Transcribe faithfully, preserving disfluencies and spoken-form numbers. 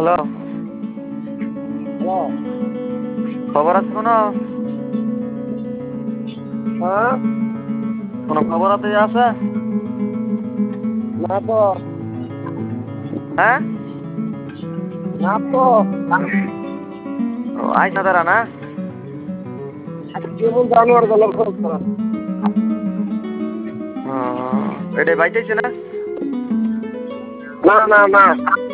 Hello, hello. খবর আছে কোনো? হ্যাঁ? কোনো খবর আছে আছে? না তো। হ্যাঁ? না তো। ও আইস না তারা না? যেমন জানোয়ার গেল খরচ করা। ও, এটাই বাইতেছে না? না না না